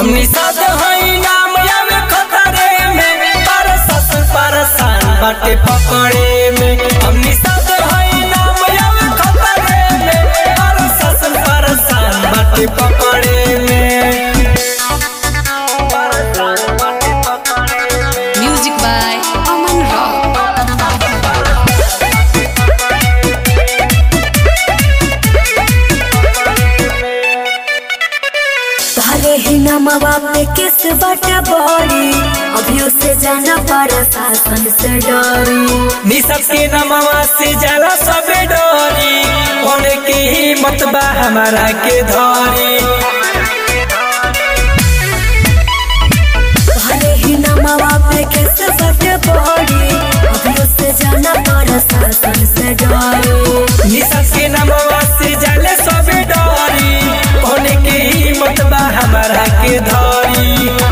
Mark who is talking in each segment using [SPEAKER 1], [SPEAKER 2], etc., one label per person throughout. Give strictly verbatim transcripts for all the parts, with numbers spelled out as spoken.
[SPEAKER 1] हमनी साथ हई नाम आवे खतरे में, पर ससुर परेशान बाटे पकड़े में। हमनी साथ हई नाम आवे खतरे में, पर ससुर परेशान बाटे पकड़े में।
[SPEAKER 2] Music by Aman Rock.
[SPEAKER 3] तारे ही नमवा पे किस बटा बड़ी, अभियो से जाना पड़ा शासन से डरी।
[SPEAKER 1] निसब के नमवा से जाला सबे डरी, होने की हिम्मत बा हमारा के धरी।
[SPEAKER 3] तारे ही नमवा पे किस बटा बड़ी, अभियो से जाना पड़ा शासन से डरी।
[SPEAKER 1] निसब के नमवा से जाले सबे डरी, होने की हिम्मत बा हमारा के धरी।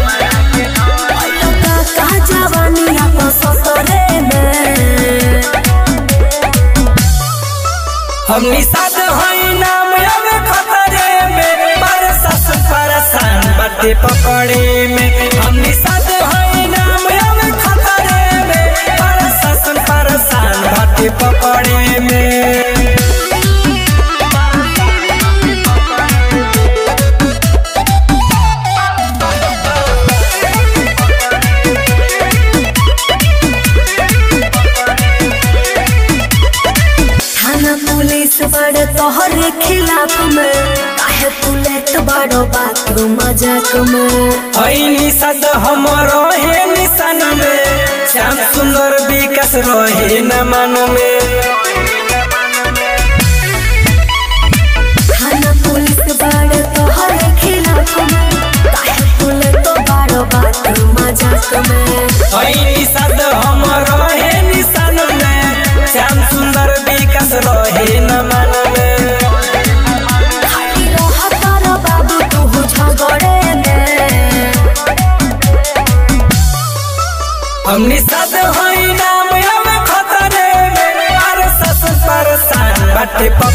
[SPEAKER 3] का जवानी आपन ससुरे में,
[SPEAKER 1] हमनी साथ हई नाम आवे खतरे में, पर ससुर परेशान बाटे पकड़े में। हमनी साथ हई नाम आवे खतरे में, पर ससुर परेशान बाटे पकड़े में।
[SPEAKER 3] थाना पुलिस बड़े तोहरे खिलाफ में, काहे पुलिस बड़ो बाथरूम मजाक में।
[SPEAKER 1] हई निषाद हमर रहे निशान में, श्याम सुंदर विकास रहे न मन में।
[SPEAKER 3] थाना पुलिस बड़े तोहरे खिलाफ में, काहे पुलिस तो बड़ो बाथरूम मजाक में।
[SPEAKER 1] हई निषाद हमर रहे निशान में, श्याम सुंदर विकास रहे न मन में।
[SPEAKER 3] खाली रह कर बाबू तू झगड़े में,
[SPEAKER 1] हमनी साथ हई नाम आवे खतरे में, पर ससुर परेशान बाटे